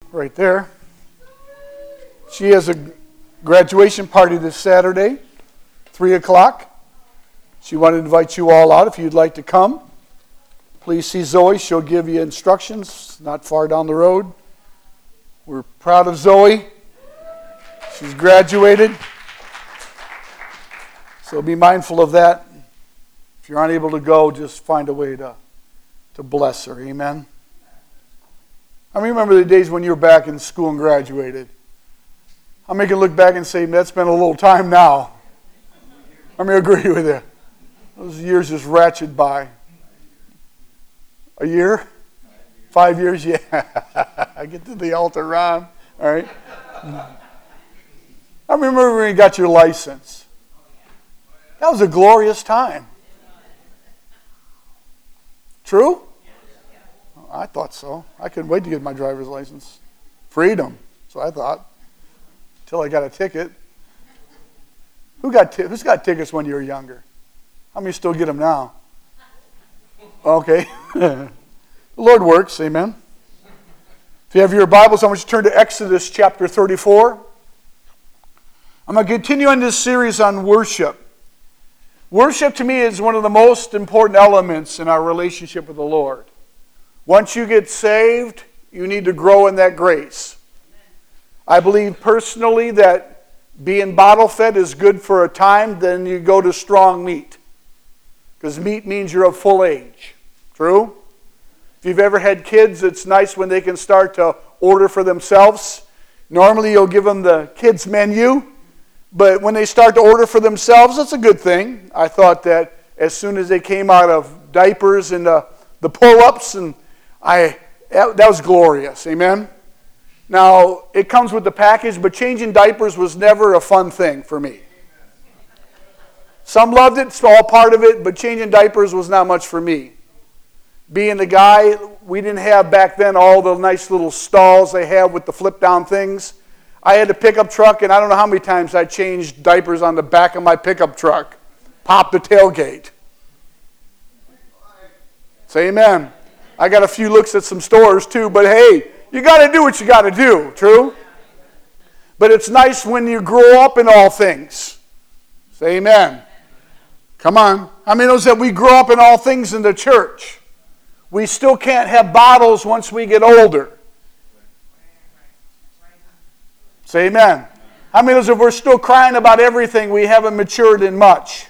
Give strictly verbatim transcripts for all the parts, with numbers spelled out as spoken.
right there. She has a graduation party this Saturday, three o'clock. She wanted to invite you all out if you'd like to come. Please see Zoe. She'll give you instructions not far down the road. We're proud of Zoe. She's graduated. So be mindful of that. If you're unable to go, just find a way to, to bless her. Amen. I remember the days when you were back in school and graduated. How many can look back and say, that's been a little time now? How many agree with you? Those years just ratchet by. A year? Five years? Yeah. I get to the altar, Ron. All right. I remember when you got your license. That was a glorious time. True? I thought so. I couldn't wait to get my driver's license. Freedom. So I thought. Until I got a ticket. Who got t- who's got tickets when you were younger? How many still get them now? Okay. The Lord works. Amen. If you have your Bibles, I want you to turn to Exodus chapter thirty-four. I'm going to continue on this series on worship. Worship to me is one of the most important elements in our relationship with the Lord. Once you get saved, you need to grow in that grace. I believe personally that being bottle fed is good for a time, then you go to strong meat. Because meat means you're of full age. True? If you've ever had kids, it's nice when they can start to order for themselves. Normally you'll give them the kids' menu, but when they start to order for themselves, that's a good thing. I thought that as soon as they came out of diapers and the, the pull-ups, and I that, that was glorious. Amen? Now, it comes with the package, but changing diapers was never a fun thing for me. Some loved it, it's all part of it, but changing diapers was not much for me. Being the guy, we didn't have back then all the nice little stalls they have with the flip-down things. I had a pickup truck, and I don't know how many times I changed diapers on the back of my pickup truck. Pop the tailgate. Say amen. I got a few looks at some stores too, but hey, you got to do what you got to do, true? But it's nice when you grow up in all things. Say amen. Come on. How many knows that we grow up in all things in the church? We still can't have bottles once we get older. Say amen. How many knows that we're still crying about everything, we haven't matured in much?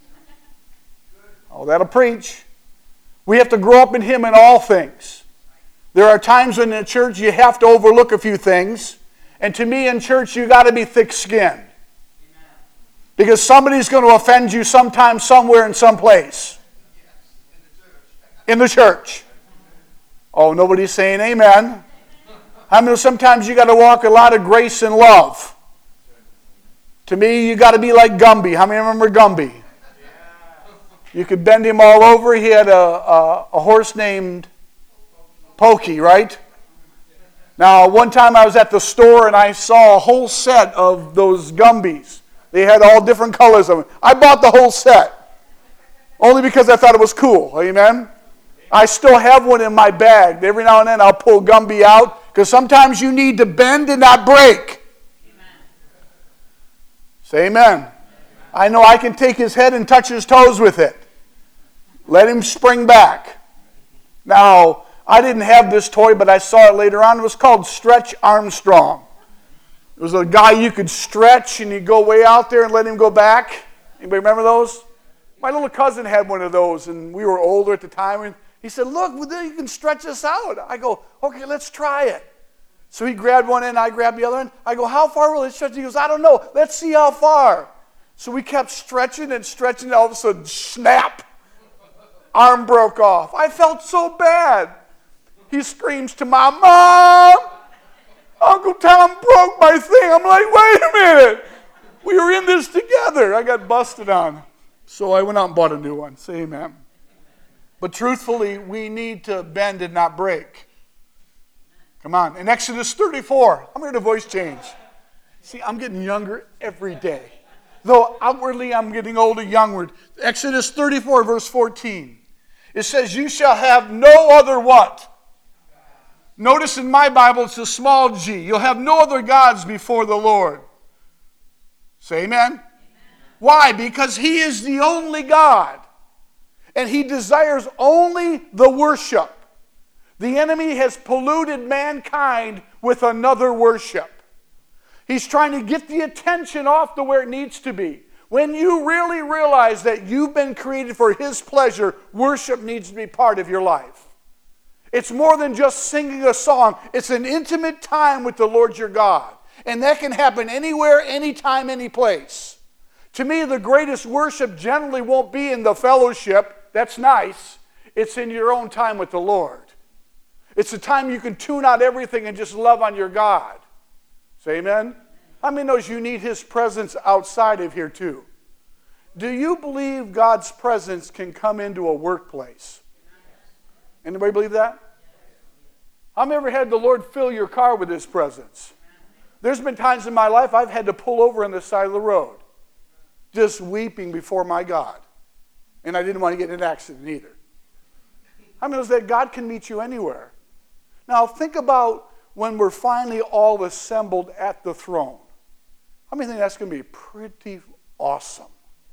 Oh, that'll preach. We have to grow up in Him in all things. There are times when in church you have to overlook a few things. And to me in church you got to be thick-skinned. Because somebody's going to offend you sometime, somewhere, in some place. In the church. Oh, nobody's saying amen. I mean, sometimes you got to walk a lot of grace and love. To me, you got to be like Gumby. How many remember Gumby? You could bend him all over. He had a, a, a horse named Pokey, right? Now, one time I was at the store and I saw a whole set of those Gumbies. They had all different colors of them. I bought the whole set. Only because I thought it was cool. Amen? I still have one in my bag. Every now and then I'll pull Gumby out. Because sometimes you need to bend and not break. Amen. Say amen. Amen. I know I can take his head and touch his toes with it. Let him spring back. Now, I didn't have this toy, but I saw it later on. It was called Stretch Armstrong. It was a guy you could stretch and you go way out there and let him go back. Anybody remember those? My little cousin had one of those, and we were older at the time. And he said, look, you can stretch this out. I go, okay, let's try it. So he grabbed one end, I grabbed the other end. I go, how far will it stretch? He goes, I don't know. Let's see how far. So we kept stretching and stretching, and all of a sudden, snap. Arm broke off. I felt so bad. He screams to my mom, Uncle Tom broke my thing. I'm like, wait a minute. We were in this together. I got busted on. So I went out and bought a new one. Say amen. But truthfully, we need to bend and not break. Come on. In Exodus thirty-four, I'm hearing a voice change. See, I'm getting younger every day. Though outwardly I'm getting older, youngward. Exodus thirty-four, verse fourteen. It says, you shall have no other what? Notice in my Bible it's a small g. You'll have no other gods before the Lord. Say amen. Amen. Why? Because he is the only God. And he desires only the worship. The enemy has polluted mankind with another worship. He's trying to get the attention off to where it needs to be. When you really realize that you've been created for his pleasure, worship needs to be part of your life. It's more than just singing a song. It's an intimate time with the Lord your God. And that can happen anywhere, anytime, any place. To me, the greatest worship generally won't be in the fellowship. That's nice. It's in your own time with the Lord. It's a time you can tune out everything and just love on your God. Say amen? How many knows you need his presence outside of here too? Do you believe God's presence can come into a workplace? Anybody believe that? How many ever had the Lord fill your car with his presence? There's been times in my life I've had to pull over on the side of the road, just weeping before my God. And I didn't want to get in an accident either. How many knows that God can meet you anywhere? Now think about when we're finally all assembled at the throne. How many think that's going to be pretty awesome?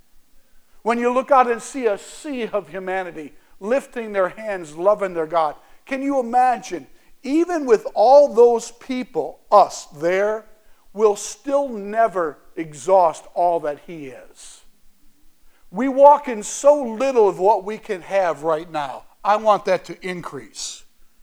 When you look out and see a sea of humanity lifting their hands, loving their God. Can you imagine, even with all those people, us there, will still never exhaust all that he is. We walk in so little of what we can have right now. I want that to increase.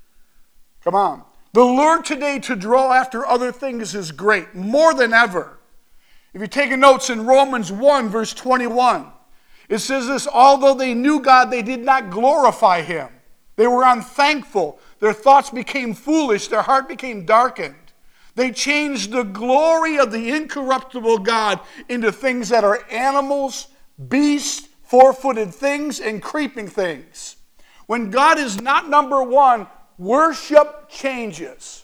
Come on. The lure today to draw after other things is great, more than ever. If you're taking notes in Romans one, verse twenty-one, it says this, although they knew God, they did not glorify him. They were unthankful. Their thoughts became foolish. Their heart became darkened. They changed the glory of the incorruptible God into things that are animals, beasts, four-footed things, and creeping things. When God is not number one, worship changes.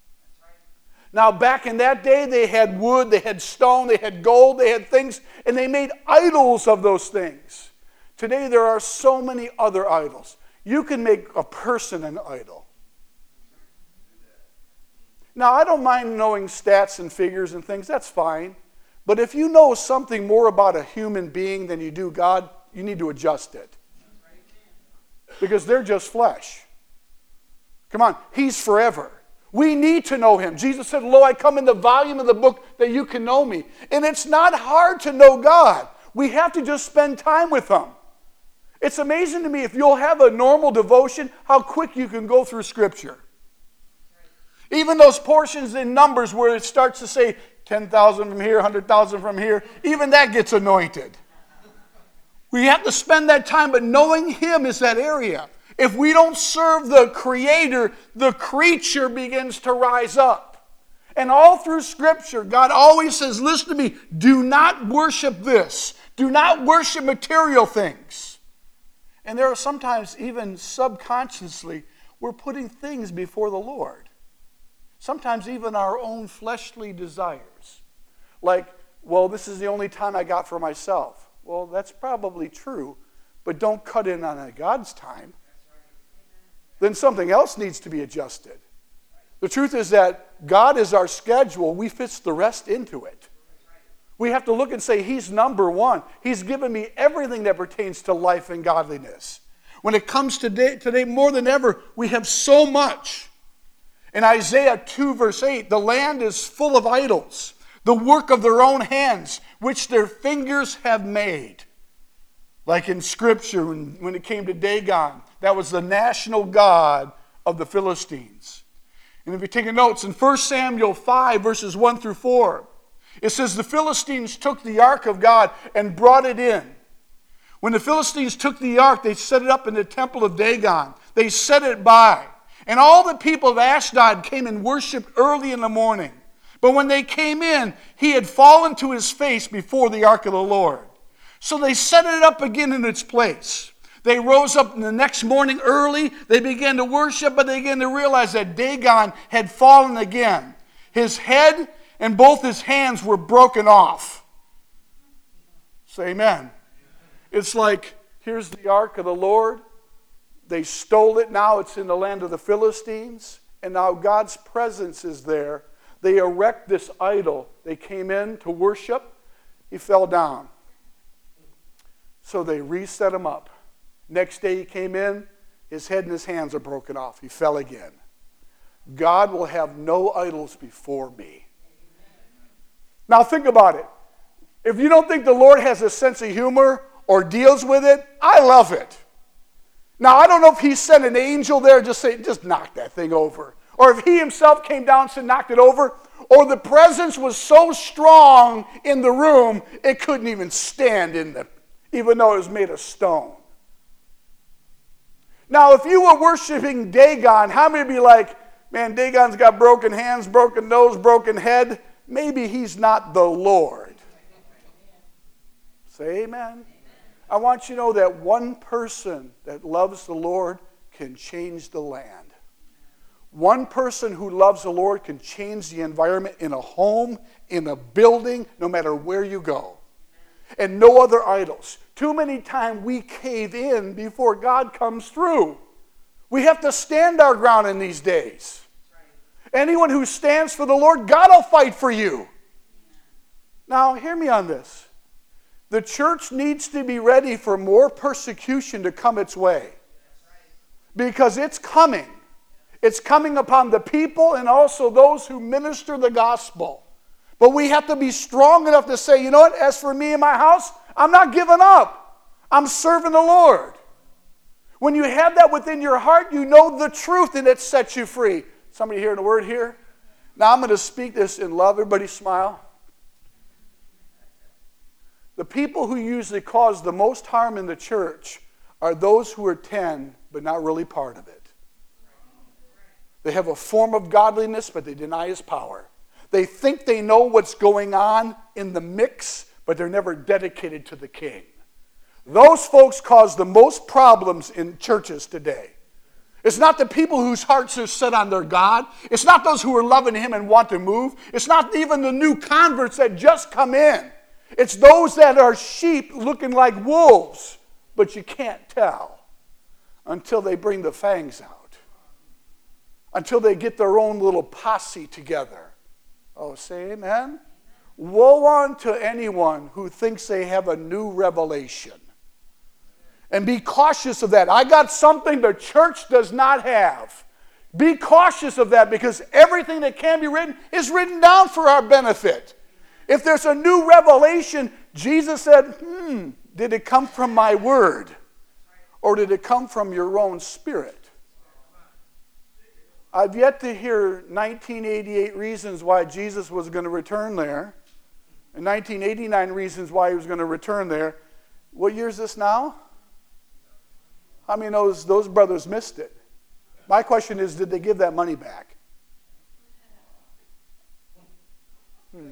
Now, back in that day, they had wood, they had stone, they had gold, they had things, and they made idols of those things. Today, there are so many other idols. You can make a person an idol. Now, I don't mind knowing stats and figures and things. That's fine. But if you know something more about a human being than you do God, you need to adjust it. Because they're just flesh. Come on, he's forever. We need to know him. Jesus said, lo, I come in the volume of the book that you can know me. And it's not hard to know God. We have to just spend time with him. It's amazing to me, if you'll have a normal devotion, how quick you can go through Scripture. Even those portions in Numbers where it starts to say ten thousand from here, one hundred thousand from here, even that gets anointed. We have to spend that time, but knowing him is that area. If we don't serve the Creator, the creature begins to rise up. And all through Scripture, God always says, listen to me, do not worship this. Do not worship material things. And there are sometimes, even subconsciously, we're putting things before the Lord. Sometimes even our own fleshly desires. Like, well, this is the only time I got for myself. Well, that's probably true, but don't cut in on God's time. Then something else needs to be adjusted. The truth is that God is our schedule. We fit the rest into it. We have to look and say, he's number one. He's given me everything that pertains to life and godliness. When it comes to today, today more than ever, we have so much. In Isaiah two, verse eight, the land is full of idols, the work of their own hands, which their fingers have made. Like in Scripture, when, when it came to Dagon, that was the national god of the Philistines. And if you're taking notes, in First Samuel five, verses one through four, it says, the Philistines took the ark of God and brought it in. When the Philistines took the ark, they set it up in the temple of Dagon. They set it by. And all the people of Ashdod came and worshipped early in the morning. But when they came in, he had fallen to his face before the ark of the Lord. So they set it up again in its place. They rose up the next morning early. They began to worship, but they began to realize that Dagon had fallen again. His head and both his hands were broken off. Say amen. It's like, here's the ark of the Lord. They stole it. Now it's in the land of the Philistines. and now God's presence is there. They erect this idol. They came in to worship. He fell down. So they reset him up. Next day he came in. His head and his hands are broken off. He fell again. God will have no idols before me. Now think about it. If you don't think the Lord has a sense of humor or deals with it, I love it. Now, I don't know if he sent an angel there just say, just knock that thing over. Or if he himself came down and said, knocked it over. Or the presence was so strong in the room, it couldn't even stand in the, even though it was made of stone. Now, if you were worshiping Dagon, how many would be like, man, Dagon's got broken hands, broken nose, broken head. Maybe he's not the Lord. Say amen. I want you to know that one person that loves the Lord can change the land. One person who loves the Lord can change the environment in a home, in a building, no matter where you go. And no other idols. Too many times we cave in before God comes through. We have to stand our ground in these days. Anyone who stands for the Lord, God will fight for you. Now, hear me on this. The church needs to be ready for more persecution to come its way. Because it's coming. It's coming upon the people and also those who minister the gospel. But we have to be strong enough to say, you know what, as for me and my house, I'm not giving up. I'm serving the Lord. When you have that within your heart, you know the truth and it sets you free. Somebody hearing a word here? Now I'm going to speak this in love. Everybody smile. The people who usually cause the most harm in the church are those who attend but not really part of it. They have a form of godliness, but they deny his power. They think they know what's going on in the mix, but they're never dedicated to the King. Those folks cause the most problems in churches today. It's not the people whose hearts are set on their God. It's not those who are loving him and want to move. It's not even the new converts that just come in. It's those that are sheep looking like wolves, but you can't tell until they bring the fangs out, until they get their own little posse together. Oh, say amen. Woe unto anyone who thinks they have a new revelation. And be cautious of that. I got something the church does not have. Be cautious of that because everything that can be written is written down for our benefit. If there's a new revelation, Jesus said, hmm, did it come from my word? Or did it come from your own spirit? I've yet to hear nineteen eighty-eight reasons why Jesus was going to return there. And nineteen eighty-nine reasons why he was going to return there. What year is this now? How many knows those brothers missed it? My question is, did they give that money back? Hmm.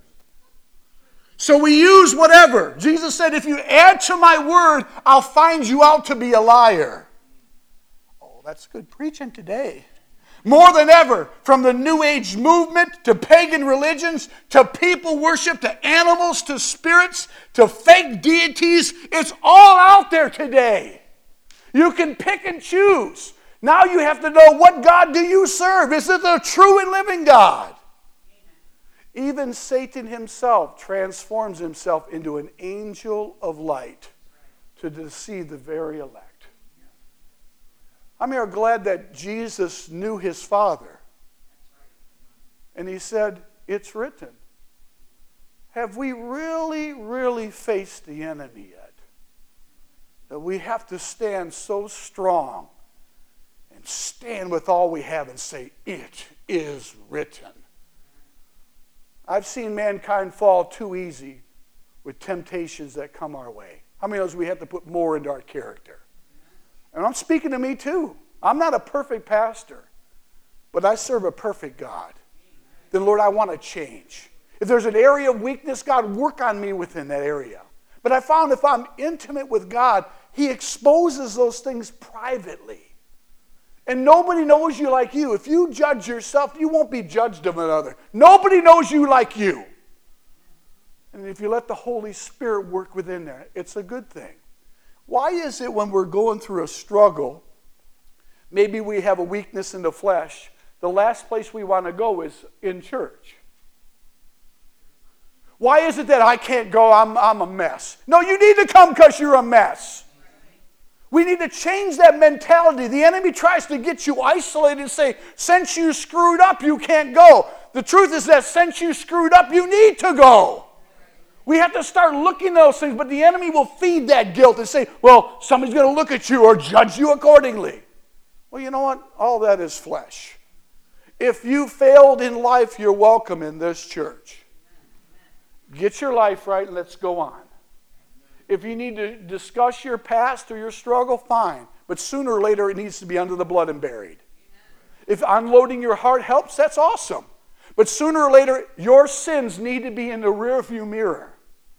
So we use whatever. Jesus said, if you add to my word, I'll find you out to be a liar. Oh, that's good preaching today. More than ever, from the New Age movement to pagan religions, to people worship, to animals, to spirits, to fake deities, it's all out there today. You can pick and choose. Now you have to know, what God do you serve? Is it the true and living God? Even Satan himself transforms himself into an angel of light to deceive the very elect. How many are glad that Jesus knew his Father? And he said, it's written. Have we really, really faced the enemy yet? That we have to stand so strong and stand with all we have and say, it is written. I've seen mankind fall too easy with temptations that come our way. How many knows we have to put more into our character? And I'm speaking to me too. I'm not a perfect pastor, but I serve a perfect God. Then, Lord, I want to change. If there's an area of weakness, God, work on me within that area. But I found if I'm intimate with God, he exposes those things privately. And nobody knows you like you. If you judge yourself, you won't be judged of another. Nobody knows you like you. And if you let the Holy Spirit work within there, it's a good thing. Why is it when we're going through a struggle, maybe we have a weakness in the flesh, the last place we want to go is in church. Why is it that I can't go? I'm, I'm a mess. No, you need to come because you're a mess. We need to change that mentality. The enemy tries to get you isolated and say, since you screwed up, you can't go. The truth is that since you screwed up, you need to go. We have to start looking at those things, but the enemy will feed that guilt and say, well, somebody's going to look at you or judge you accordingly. Well, you know what? All that is flesh. If you failed in life, you're welcome in this church. Get your life right and let's go on. If you need to discuss your past or your struggle, fine. But sooner or later, it needs to be under the blood and buried. If unloading your heart helps, that's awesome. But sooner or later, your sins need to be in the rearview mirror.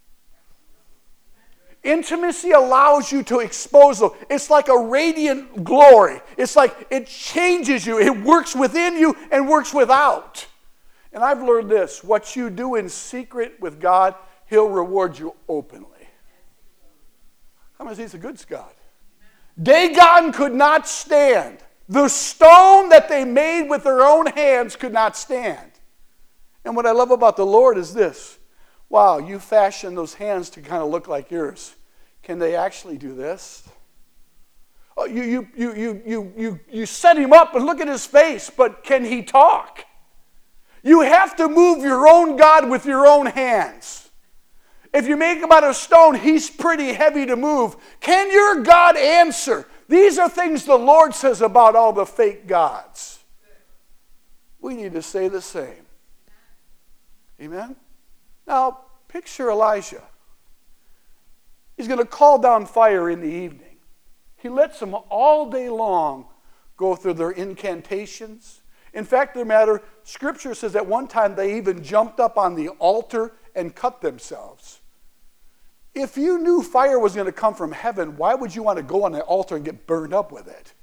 Intimacy allows you to expose them. It's like a radiant glory. It's like it changes you. It works within you and works without. And I've learned this. What you do in secret with God, He'll reward you openly. How many He's a good God? Dagon could not stand. The stone that they made with their own hands could not stand. And what I love about the Lord is this. Wow, you fashioned those hands to kind of look like yours. Can they actually do this? Oh, you, you, you, you, you, you, you set him up and look at his face, but can he talk? You have to move your own God with your own hands. If you make him out of stone, he's pretty heavy to move. Can your God answer? These are things the Lord says about all the fake gods. We need to say the same. Amen? Now, picture Elijah. He's going to call down fire in the evening. He lets them all day long go through their incantations. In fact, the matter, Scripture says at one time they even jumped up on the altar and cut themselves. If you knew fire was going to come from heaven, why would you want to go on the altar and get burned up with it?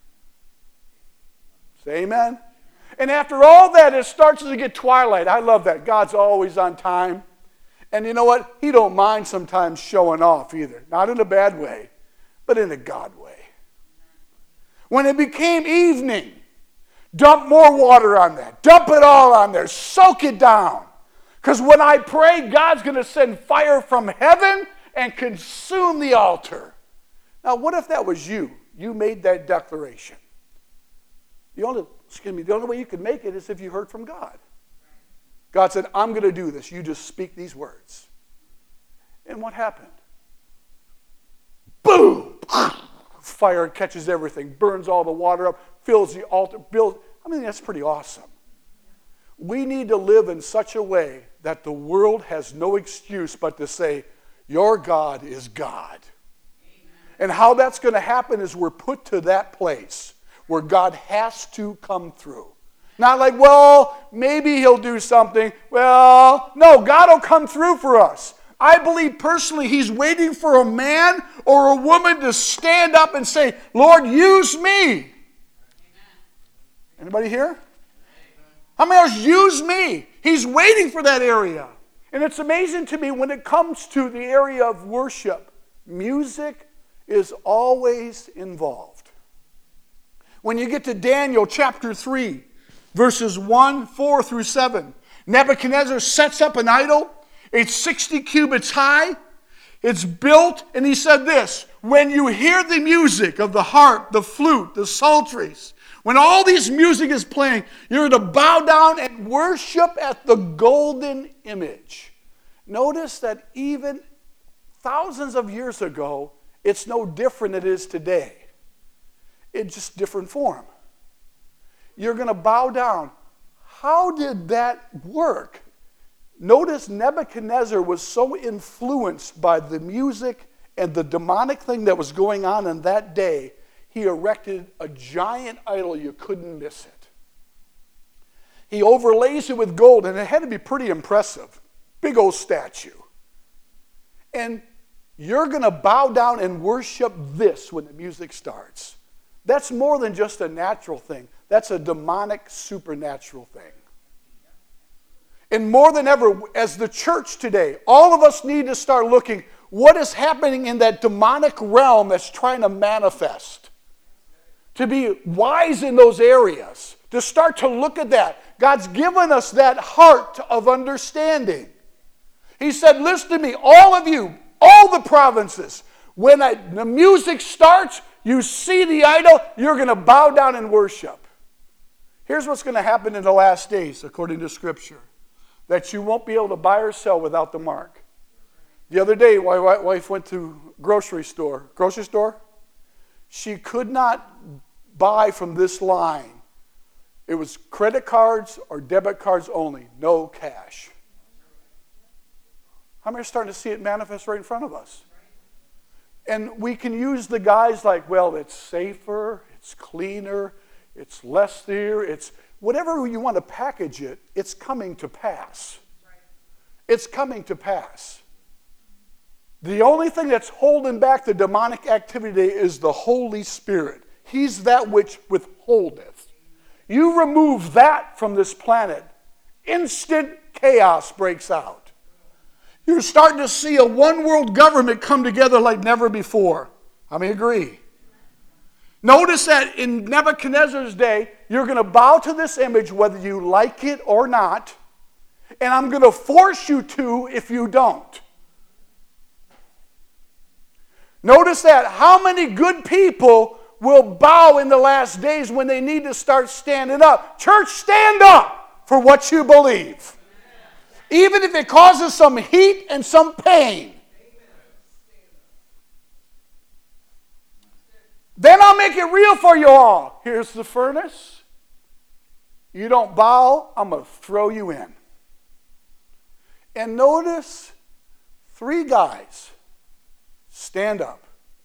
Say amen. And after all that, it starts to get twilight. I love that. God's always on time. And you know what? He don't mind sometimes showing off either. Not in a bad way, but in a God way. When it became evening, dump more water on that. Dump it all on there. Soak it down. Because when I pray, God's going to send fire from heaven and consume the altar. Now, what if that was you? You made that declaration. The only, excuse me, the only way you could make it is if you heard from God. God said, I'm going to do this. You just speak these words. And what happened? Boom! Fire catches everything, burns all the water up, fills the altar. Builds. I mean, that's pretty awesome. We need to live in such a way that the world has no excuse but to say, your God is God. Amen. And how that's going to happen is we're put to that place where God has to come through. Not like, well, maybe he'll do something. Well, no, God will come through for us. I believe personally he's waiting for a man or a woman to stand up and say, Lord, use me. Amen. Anybody here? Amen. How many else use me? He's waiting for that area. And it's amazing to me when it comes to the area of worship, music is always involved. When you get to Daniel chapter three, verses one, four through seven, Nebuchadnezzar sets up an idol. It's sixty cubits high. It's built, and he said this, when you hear the music of the harp, the flute, the psalteries, when all this music is playing, you're to bow down and worship at the golden image. Notice that even thousands of years ago, it's no different than it is today. It's just different form. You're going to bow down. How did that work? Notice Nebuchadnezzar was so influenced by the music and the demonic thing that was going on in that day, he erected a giant idol. You couldn't miss it. He overlays it with gold, and it had to be pretty impressive. Big old statue. And you're going to bow down and worship this when the music starts. That's more than just a natural thing. That's a demonic, supernatural thing. And more than ever, as the church today, all of us need to start looking, what is happening in that demonic realm that's trying to manifest? To be wise in those areas. to start to look at that. God's given us that heart of understanding. He said, listen to me, all of you, all the provinces, when I, the music starts, you see the idol, you're going to bow down and worship. Here's what's going to happen in the last days, according to Scripture, that you won't be able to buy or sell without the mark. The other day, my wife went to grocery store, grocery store. She could not buy from this line. It was credit cards or debit cards only, no cash. How many are starting to see it manifest right in front of us? And we can use the guys like, well, it's safer, it's cleaner, it's less there, it's whatever you want to package it, it's coming to pass. It's coming to pass. The only thing that's holding back the demonic activity is the Holy Spirit. He's that which withholdeth. You remove that from this planet, instant chaos breaks out. You're starting to see a one world government come together like never before. How many agree? Notice that in Nebuchadnezzar's day, you're going to bow to this image whether you like it or not, and I'm going to force you to if you don't. Notice that how many good people will bow in the last days when they need to start standing up. Church, stand up for what you believe. Even if it causes some heat and some pain. Then I'll make it real for you all. Here's the furnace. You don't bow, I'm going to throw you in. And notice three guys stand up.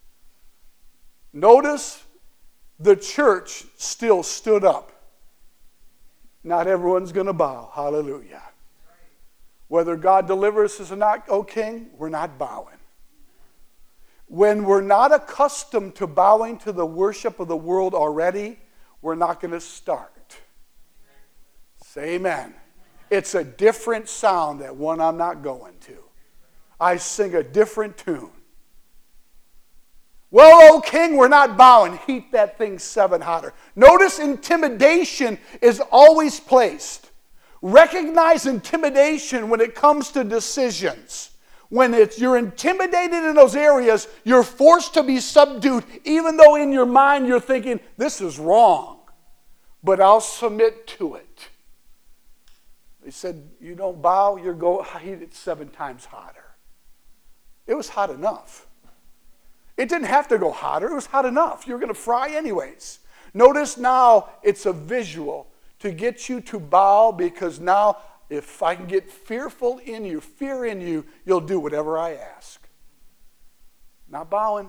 Notice the church still stood up. Not everyone's going to bow. Hallelujah. Whether God delivers us or not, O King, we're not bowing. When we're not accustomed to bowing to the worship of the world already, we're not going to start. Say amen. It's a different sound, that one I'm not going to. I sing a different tune. Well, O King, we're not bowing. Heat that thing seven hotter. Notice intimidation is always placed. Recognize intimidation when it comes to decisions. When it's, you're intimidated in those areas, you're forced to be subdued, even though in your mind you're thinking, this is wrong, but I'll submit to it. They said, you don't bow, you're going to heat it seven times hotter. It was hot enough. It didn't have to go hotter. It was hot enough. You're going to fry anyways. Notice now it's a visual to get you to bow, because now if I can get fearful in you, fear in you, you'll do whatever I ask. Not bowing.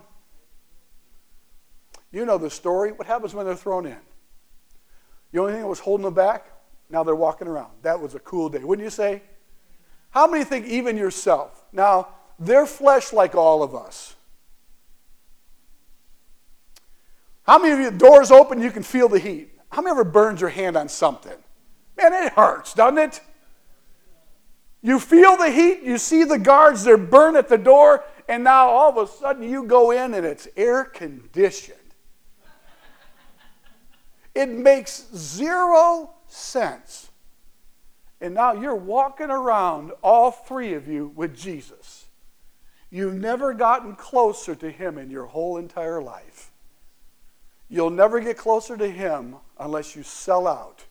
You know the story. What happens when they're thrown in? The only thing that was holding them back, now they're walking around. That was a cool day, wouldn't you say? How many think even yourself? Now, they're flesh like all of us. How many of you, doors open, you can feel the heat? How many ever burned your hand on something? Man, it hurts, doesn't it? You feel the heat, you see the guards, they're burned at the door, and now all of a sudden you go in and it's air conditioned. It makes zero sense. And now you're walking around, all three of you, with Jesus. You've never gotten closer to him in your whole entire life. You'll never get closer to him unless you sell out.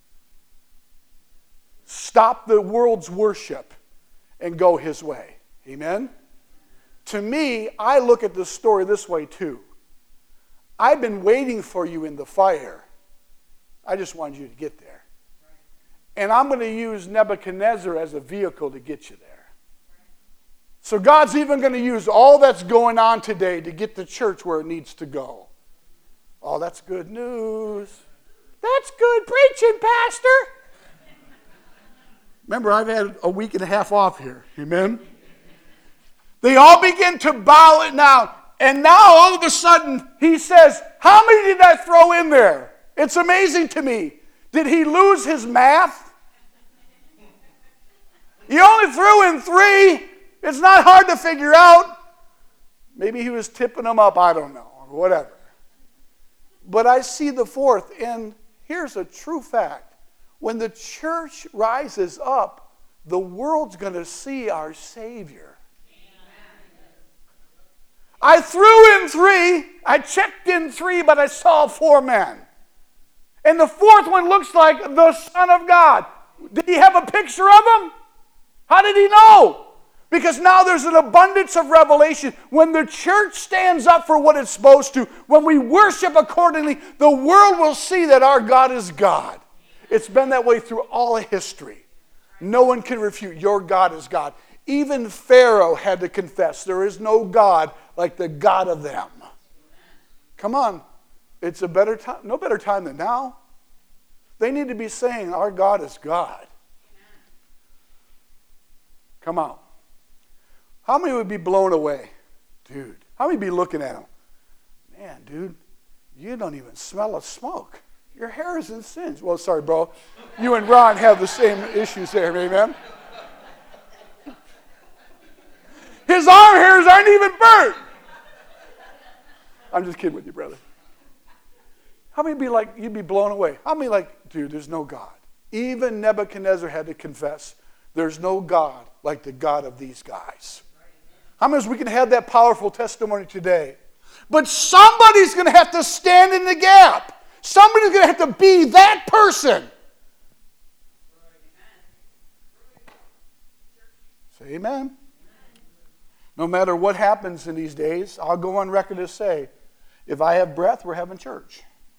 Stop the world's worship and go his way. Amen? To me, I look at this story this way too. I've been waiting for you in the fire. I just wanted you to get there. And I'm going to use Nebuchadnezzar as a vehicle to get you there. So God's even going to use all that's going on today to get the church where it needs to go. Oh, that's good news. That's good preaching, Pastor. Remember, I've had a week and a half off here. Amen? They all begin to bow it now. And now, all of a sudden, he says, how many did I throw in there? It's amazing to me. Did he lose his math? He only threw in three. It's not hard to figure out. Maybe he was tipping them up. I don't know. Or whatever. But I see the fourth. And here's a true fact. When the church rises up, the world's going to see our Savior. I threw in three. I checked in three, but I saw four men. And the fourth one looks like the Son of God. Did he have a picture of him? How did he know? Because now there's an abundance of revelation. When the church stands up for what it's supposed to, when we worship accordingly, the world will see that our God is God. It's been that way through all of history. No one can refute your God is God. Even Pharaoh had to confess there is no God like the God of them. Come on. It's a better time, no better time than now. They need to be saying our God is God. Come on. How many would be blown away? Dude, how many would be looking at him? Man, dude, you don't even smell of smoke. Your hair is in sins. Well, sorry, bro. You and Ron have the same issues there, amen? His arm hairs aren't even burnt. I'm just kidding with you, brother. How many be like, you'd be blown away? How many like, dude, there's no God. Even Nebuchadnezzar had to confess, there's no God like the God of these guys. How many of us we can have that powerful testimony today? But somebody's going to have to stand in the gap. Somebody's going to have to be that person. Say amen. No matter what happens in these days, I'll go on record to say, if I have breath, we're having church.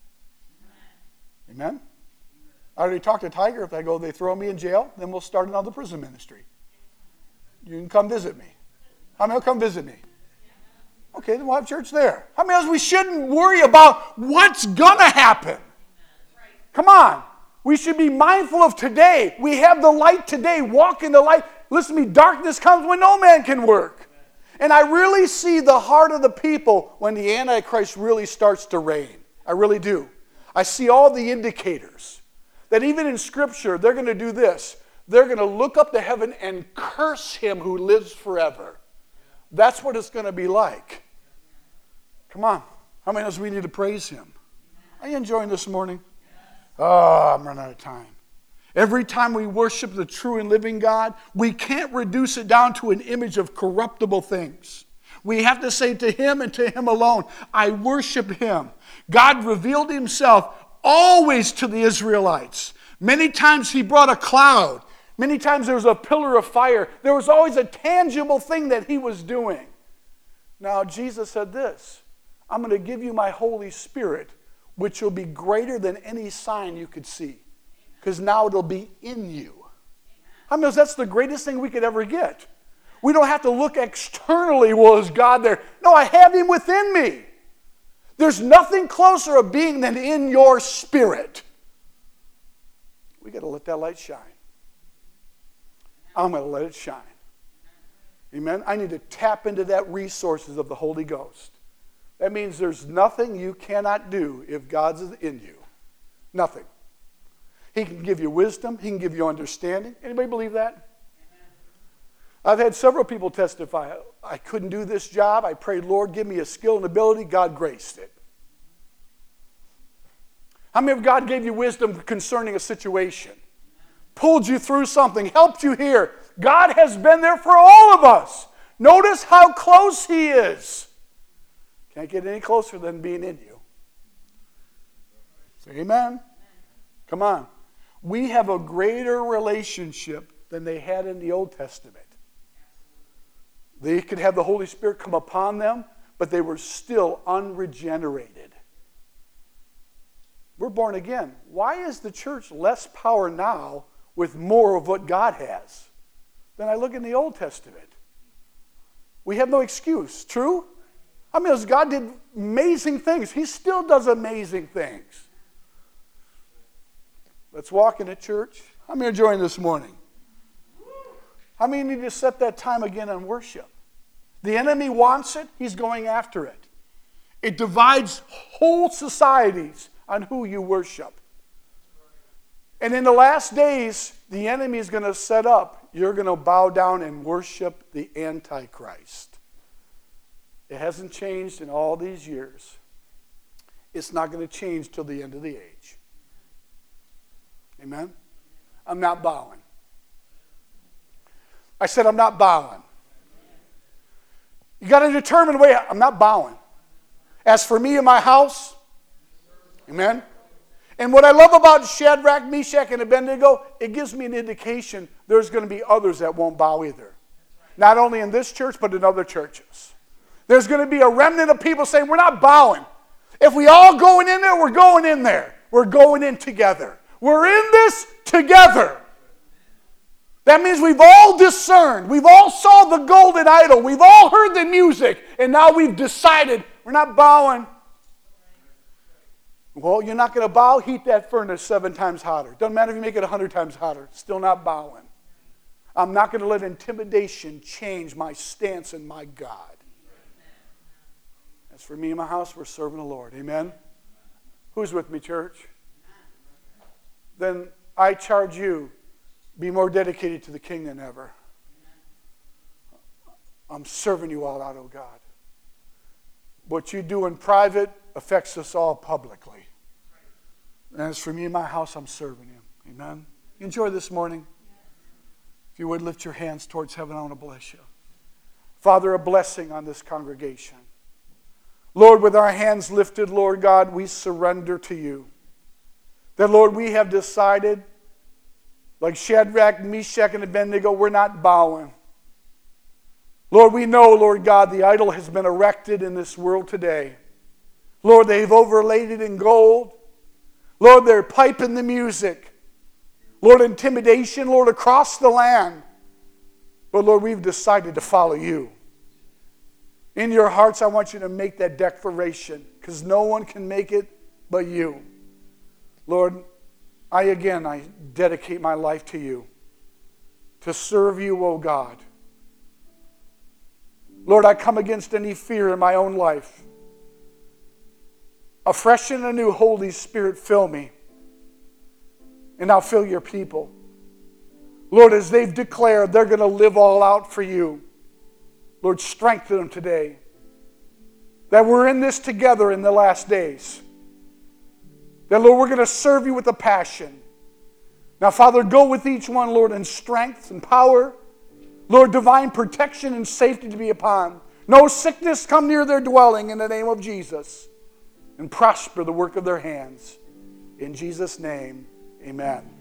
Amen? I already talked to Tiger. If I go, they throw me in jail, then we'll start another prison ministry. You can come visit me. How many will come visit me? Okay, then we'll have church there. How many of us we shouldn't worry about what's going to happen? Come on. We should be mindful of today. We have the light today. Walk in the light. Listen to me, darkness comes when no man can work. And I really see the heart of the people when the Antichrist really starts to reign. I really do. I see all the indicators that even in Scripture, they're going to do this. They're going to look up to heaven and curse him who lives forever. That's what it's going to be like. Come on. How many of us we need to praise him? Are you enjoying this morning? Oh, I'm running out of time. Every time we worship the true and living God, we can't reduce it down to an image of corruptible things. We have to say to him and to him alone, I worship him. God revealed himself always to the Israelites. Many times he brought a cloud. Many times there was a pillar of fire. There was always a tangible thing that he was doing. Now Jesus said this, I'm going to give you my Holy Spirit, which will be greater than any sign you could see. Because now it'll be in you. I mean, that's the greatest thing we could ever get. We don't have to look externally, well, is God there? No, I have him within me. There's nothing closer of being than in your spirit. We got to let that light shine. I'm going to let it shine. Amen? I need to tap into that resources of the Holy Ghost. That means there's nothing you cannot do if God's in you. Nothing. He can give you wisdom. He can give you understanding. Anybody believe that? I've had several people testify, I couldn't do this job. I prayed, Lord, give me a skill and ability. God graced it. How many of God gave you wisdom concerning a situation? Pulled you through something, helped you here. God has been there for all of us. Notice how close he is. Can't get any closer than being in you. Say amen. Come on. We have a greater relationship than they had in the Old Testament. They could have the Holy Spirit come upon them, but they were still unregenerated. We're born again. Why is the church less power now with more of what God has than I look in the Old Testament? We have no excuse. True? I mean, as God did amazing things, he still does amazing things. Let's walk in the church. How many are enjoying this morning? How many need to set that time again on worship? The enemy wants it. He's going after it. It divides whole societies on who you worship. And in the last days, the enemy is going to set up. You're going to bow down and worship the Antichrist. It hasn't changed in all these years. It's not going to change till the end of the age. Amen? I'm not bowing. I said I'm not bowing. You got to determine the way. I'm not bowing. As for me and my house, amen? And what I love about Shadrach, Meshach, and Abednego, it gives me an indication there's going to be others that won't bow either. Not only in this church, but in other churches. There's going to be a remnant of people saying, we're not bowing. If we all going in there, we're going in there. We're going in together. We're in this together. That means we've all discerned. We've all saw the golden idol. We've all heard the music. And now we've decided we're not bowing. Well, you're not going to bow? Heat that furnace seven times hotter. Doesn't matter if you make it a hundred times hotter. Still not bowing. I'm not going to let intimidation change my stance in my God. As for me and my house, we're serving the Lord. Amen? Who's with me, church? Then I charge you, be more dedicated to the King than ever. I'm serving you all out, oh God. What you do in private affects us all publicly. And as for me and my house, I'm serving Him. Amen? Enjoy this morning. If you would lift your hands towards heaven, I want to bless you. Father, a blessing on this congregation. Lord, with our hands lifted, Lord God, we surrender to you. That, Lord, we have decided, like Shadrach, Meshach, and Abednego, we're not bowing. Lord, we know, Lord God, the idol has been erected in this world today. Lord, they've overlaid it in gold. Lord, they're piping the music. Lord, intimidation, Lord, across the land. But Lord, we've decided to follow you. In your hearts, I want you to make that declaration, because no one can make it but you. Lord, I again, I dedicate my life to you, to serve you, O God. Lord, I come against any fear in my own life. Afresh and anew, Holy Spirit, fill me. And now fill your people. Lord, as they've declared they're going to live all out for you. Lord, strengthen them today. That we're in this together in the last days. That, Lord, we're going to serve you with a passion. Now, Father, go with each one, Lord, in strength and power. Lord, divine protection and safety to be upon. No sickness come near their dwelling in the name of Jesus. And prosper the work of their hands. In Jesus' name, amen.